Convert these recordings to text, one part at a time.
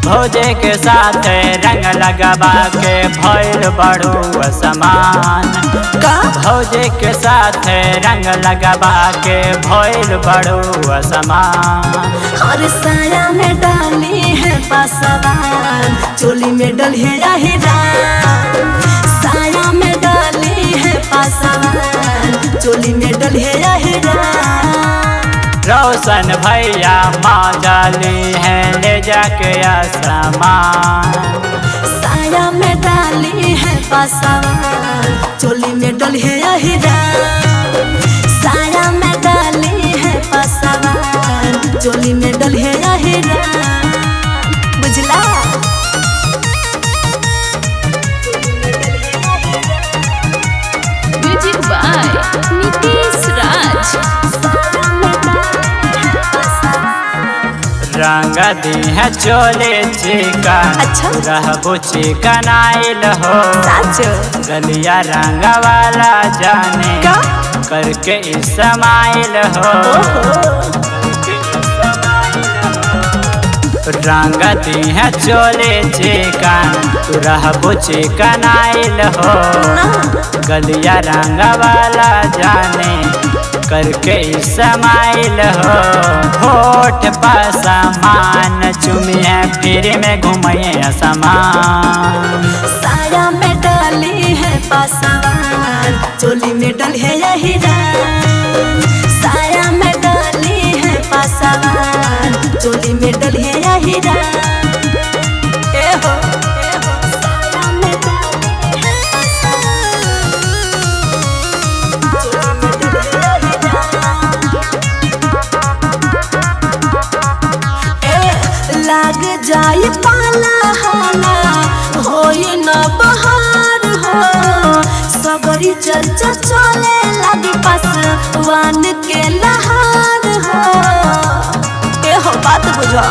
भौजे के साथ रंग लगवा के भइल बड़ू समान। भौजे के साथ रंग लगवा के भइल बड़ू समान। और साया में डाली है पासवान, चोली में डले हीरा। साया में डाली है पासवान, चोली में डले हीरा। रोशन भैया माँ जाली है ले जाके आसमान। साया में डाली है पासवान, चोली में डले हीरा। साया में डाली है पासवान, चोली में डले हीरा। बुझला? Music by Nitish Raj. रंग दी है चोले चिकन। अच्छा। रहबो चिकन आइल हो। गलिया रंग वाला जाने का? करके इस्माइल हो। रंग दी है चोले चिकन, तू रहबो चिकन आइल हो। गलिया रंग वाला जाने करके इस्माइल हो। होठ पर सामान चुमिए फिर में घूमिए समान। साया में डाली है पासवान, चोली में डले हीरा। साया में डाली है पासवान, चोली में डले हीरा। ए हो, ए हो। साया में डाली है पासवान, चोली में डले हीरा। लाग जाए पाला हाला, होई न बहार हो। सगरी चर्चा चले लगी पासवान के लहार हो। ए हो बात बुझो।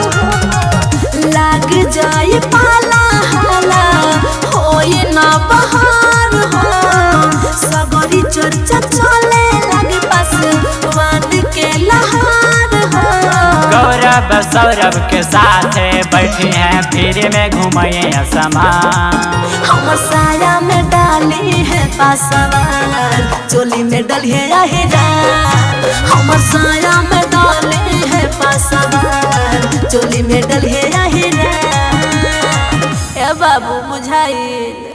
लाग जाए पाला हाला, होई न बहार हो। सगरी चर्चा चले लगी पासवान के लहार हो। गौरव सौरभ के साथ बैठी हैं फिर में घूमिए समान। हम साया में डाली है पासवान, चोली में डले हीरा। हम साया में डाली है पासवान, चोली में डले हीरा। ए बाबू बुझाइल।